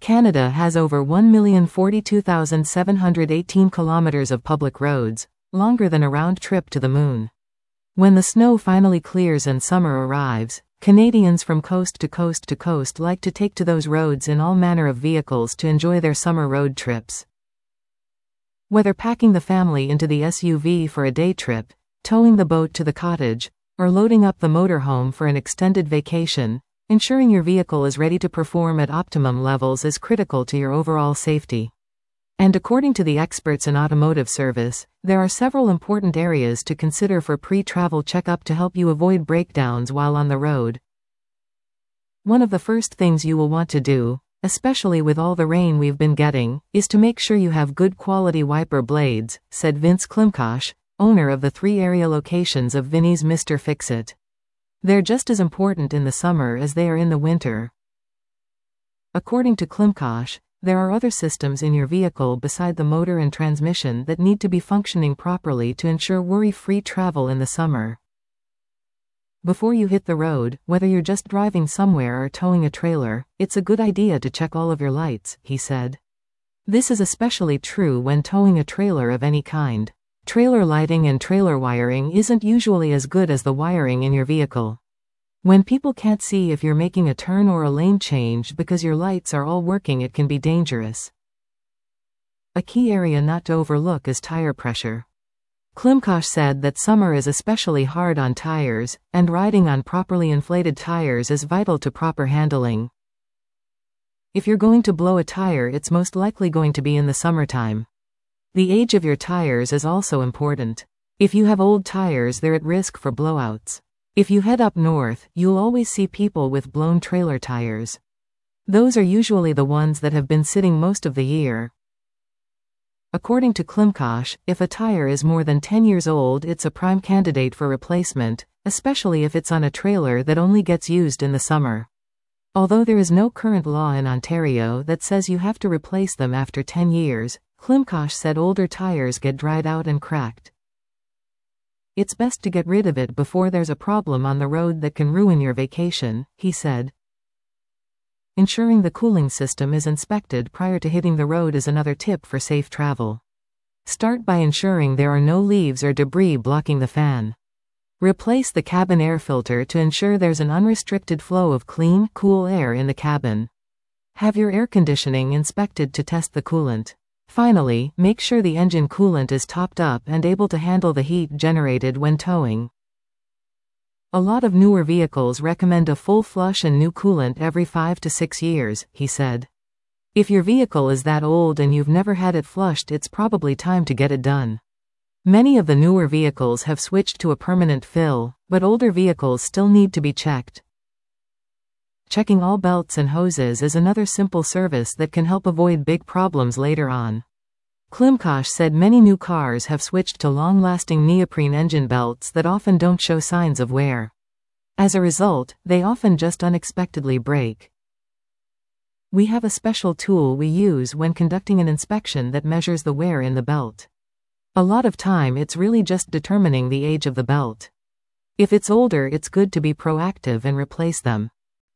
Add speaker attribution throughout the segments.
Speaker 1: Canada has over 1,042,718 kilometers of public roads, longer than a round trip to the moon. When the snow finally clears and summer arrives, Canadians from coast to coast to coast like to take to those roads in all manner of vehicles to enjoy their summer road trips. Whether packing the family into the SUV for a day trip, towing the boat to the cottage, or loading up the motorhome for an extended vacation, ensuring your vehicle is ready to perform at optimum levels is critical to your overall safety. And according to the experts in automotive service, there are several important areas to consider for pre-travel checkup to help you avoid breakdowns while on the road. One of the first things you will want to do, especially with all the rain we've been getting, is to make sure you have good quality wiper blades, said Vince Klimkosh, owner of the 3 area locations of Vinny's Mr. Fix-It. They're just as important in the summer as they are in the winter. According to Klimkosh, there are other systems in your vehicle beside the motor and transmission that need to be functioning properly to ensure worry-free travel in the summer. Before you hit the road, whether you're just driving somewhere or towing a trailer, it's a good idea to check all of your lights, he said. This is especially true when towing a trailer of any kind. Trailer lighting and trailer wiring isn't usually as good as the wiring in your vehicle. When people can't see if you're making a turn or a lane change because your lights are all working, it can be dangerous. A key area not to overlook is tire pressure. Klimkosh said that summer is especially hard on tires, and riding on properly inflated tires is vital to proper handling. If you're going to blow a tire, it's most likely going to be in the summertime. The age of your tires is also important. If you have old tires, they're at risk for blowouts. If you head up north, you'll always see people with blown trailer tires. Those are usually the ones that have been sitting most of the year. According to Klimkosh, if a tire is more than 10 years old, it's a prime candidate for replacement, especially if it's on a trailer that only gets used in the summer. Although there is no current law in Ontario that says you have to replace them after 10 years, Klimkosh said older tires get dried out and cracked. It's best to get rid of it before there's a problem on the road that can ruin your vacation, he said. Ensuring the cooling system is inspected prior to hitting the road is another tip for safe travel. Start by ensuring there are no leaves or debris blocking the fan. Replace the cabin air filter to ensure there's an unrestricted flow of clean, cool air in the cabin. Have your air conditioning inspected to test the coolant. Finally, make sure the engine coolant is topped up and able to handle the heat generated when towing. A lot of newer vehicles recommend a full flush and new coolant every 5 to 6 years, he said. If your vehicle is that old and you've never had it flushed, it's probably time to get it done. Many of the newer vehicles have switched to a permanent fill, but older vehicles still need to be checked. Checking all belts and hoses is another simple service that can help avoid big problems later on. Klimkosh said many new cars have switched to long-lasting neoprene engine belts that often don't show signs of wear. As a result, they often just unexpectedly break. We have a special tool we use when conducting an inspection that measures the wear in the belt. A lot of time it's really just determining the age of the belt. If it's older, it's good to be proactive and replace them.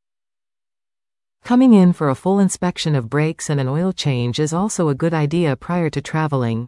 Speaker 1: Coming in for a full inspection of brakes and an oil change is also a good idea prior to traveling.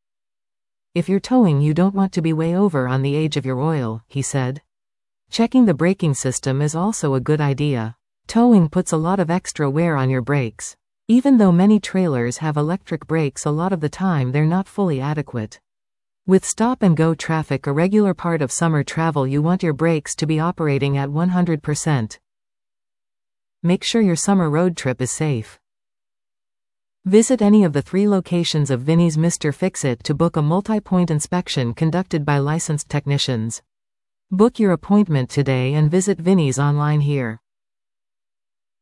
Speaker 1: If you're towing, you don't want to be way over on the age of your oil, he said. Checking the braking system is also a good idea. Towing puts a lot of extra wear on your brakes. Even though many trailers have electric brakes, a lot of the time they're not fully adequate. With stop-and-go traffic a regular part of summer travel, you want your brakes to be operating at 100%. Make sure your summer road trip is safe. Visit any of the 3 locations of Vinny's Mr. Fix-It to book a multi-point inspection conducted by licensed technicians. Book your appointment today and visit Vinny's online here.